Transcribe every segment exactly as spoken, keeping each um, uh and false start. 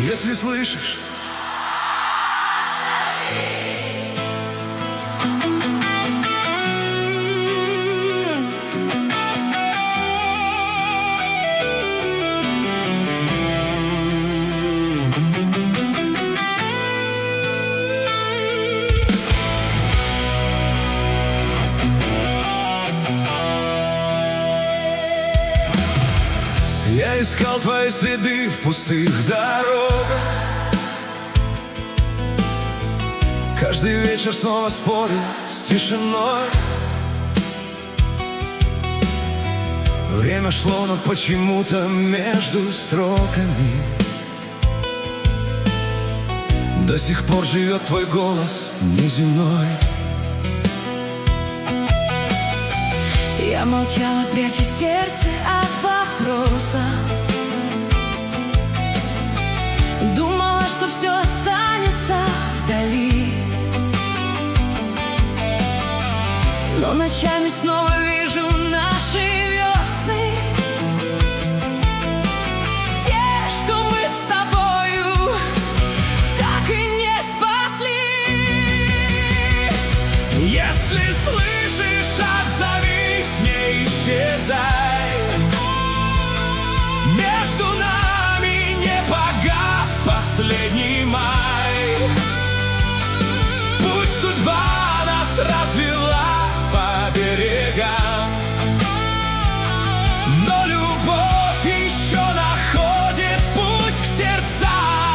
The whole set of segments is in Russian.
Если слышишь, я искал твои следы в пустых дорогах. Каждый вечер снова спорил с тишиной. Время шло, но почему-то между строками до сих пор живет твой голос неземной. Я молчала, пряча сердце от вопросов. Думала, что все останется вдали, но ночами снова вижу наши весны, те, что мы с тобою так и не спасли. Если слышишь, отзовись, не исчезай. Между нами не погас последний май. Пусть судьба нас развела по берегам, но любовь еще находит путь к сердцам.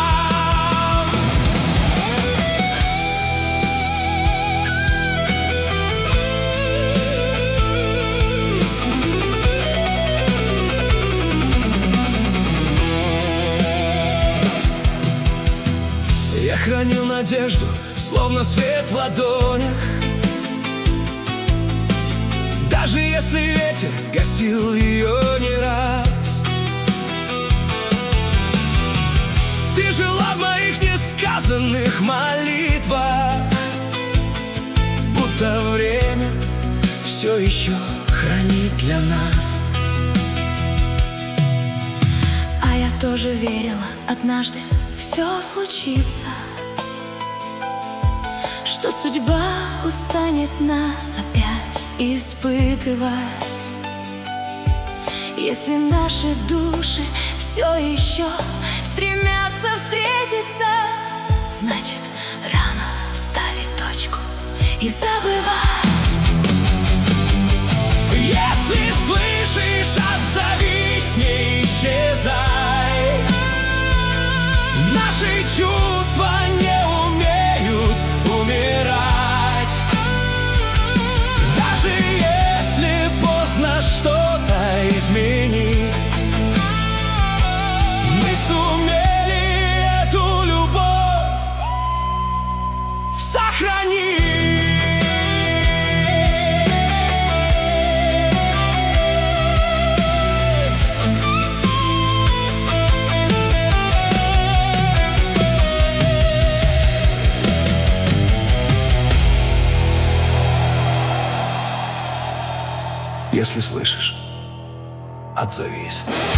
Я хранил надежду, словно свет в ладонях, даже если ветер гасил ее не раз. Ты жила в моих несказанных молитвах, будто время все еще хранит для нас. А я тоже верила, однажды все случится, что судьба устанет нас опять испытывать. Если наши души все еще стремятся встретиться, значит, рано ставить точку и забывать. Если слышишь, отзовись, не исчезай. Наши чувства не умеют умирать. Даже если поздно что-то изменить, мы сумели эту любовь сохранить. Если слышишь, отзовись.